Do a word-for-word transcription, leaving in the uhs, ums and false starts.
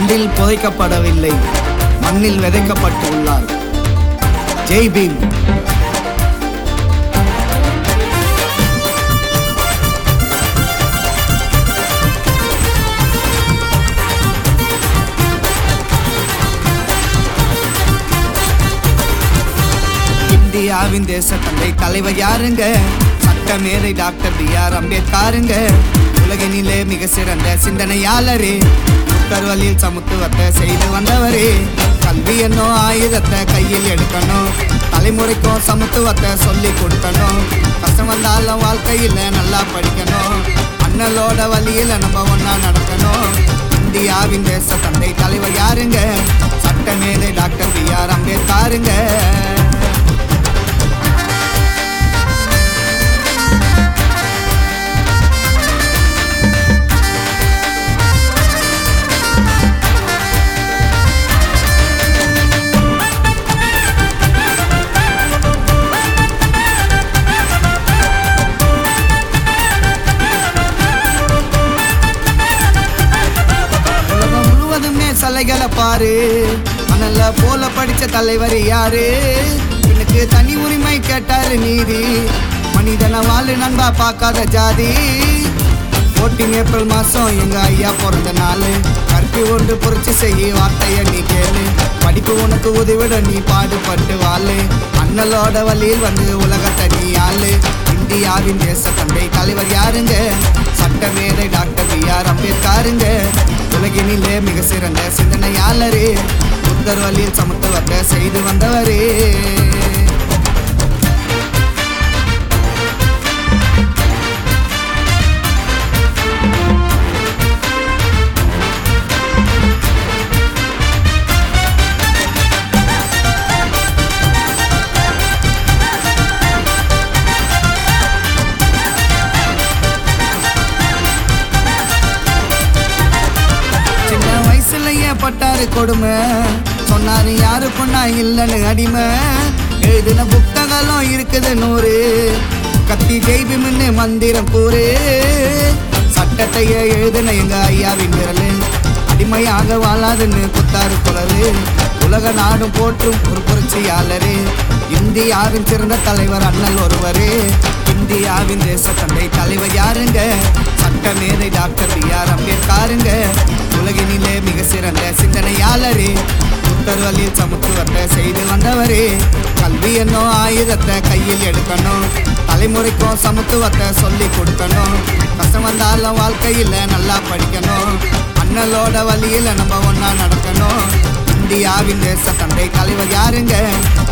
மண்ணில் புதைக்கப்படவில்லை, மண்ணில் விதைக்கப்பட்டு உள்ளார். ஜெய் பீம். இந்தியாவின் தேச தந்தை தலைவர் யாருங்க? சட்டமேதை டாக்டர் பி ஆர் அம்பேத்கருங்க. உலகினிலே மிக சிறந்த சிந்தனையாளரே, உத்தரவழியில் சமத்துவத்தை செய்து வந்தவரே. கல்வி என்னும் ஆயுதத்தை கையில் எடுக்கணும், தலைமுறைக்கும் சமத்துவத்தை சொல்லி கொடுக்கணும். கஷ்டம் வந்தாலும் வாழ்க்கையில் நல்லா படிக்கணும், அண்ணலோட வழியில் நம்ம ஒன்னா நடக்கணும். இந்தியாவின் தேச தந்தை தலைவர் யாருங்க? சட்டமேதை டாக்டர் பி ஆர் அம்பேத்கருங்க. சலைகளை பாரு, மணல்ல போல படிச்ச தலைவர் யாரு? எனக்கு தனி உரிமை கேட்டாரு நீதி, மனிதன வாழு நண்பா பார்க்காத ஜாதி. ஃபோர்டீன் ஏப்ரல் மாசம் எங்க ஐயா பிறந்த நாள். கற்பி ஒன்று புரட்சி செய்ய வார்த்தைய நீ கேளு, படிப்பு உனக்கு உதவிட நீ பாடுபட்டு வாழு. அண்ணலோட வழியில் வந்து உலகத்தை நீ ஆளு. இந்தியாவின் தேச தந்தை தலைவர் யாருங்க? சட்டமேதை டாக்டர் பி ஆர் அம்பேத்கருங்க. உலகினிலே மிக சிறந்த சிந்தனையாளரே, உத்தரவழியில் சமத்துவத்தை செய்து வந்தவரே. பட்டாரு கொடுமை சொன்னாரு, யாரு பொண்ணா இல்லன்னு அடிமை. எழுதின புத்தகங்களும் இருக்குது நூறு, கத்தி ஜெய் பீம்னு மந்திரம் கூறு. சட்டத்தைய எழுதின எங்க ஐயாவின் விரலு, அடிமையாக வாழாதுன்னு குத்தாரு குரலு. உலக நாடும் போற்றும் ஒரு புரட்சியாளரு, இந்தியாவின் சிறந்த தலைவர் அண்ணல் ஒருவரு. இந்தியாவின் தேச தந்தை தலைவர் யாருங்க? சட்டமேதை டாக்டர் பி ஆர் அம்பேத்கருங்க. உலகினிலே மிக சிறந்த சிந்தனையாளரே, உத்தரவழியில் சமத்துவத்தை செய்து வந்தவரே. கல்வி என்னும் ஆயுதத்தை கையில் எடுக்கணும், தலைமுறைக்கும் சமத்துவத்தை சொல்லி கொடுக்கணும். கஷ்டம் வந்தாலும் வாழ்க்கையில் நல்லா படிக்கணும், அண்ணலோட வழியில் நம்ம ஒன்னா நடக்கணும். இந்தியாவின் தேச தந்தை தலைவர் யாருங்க?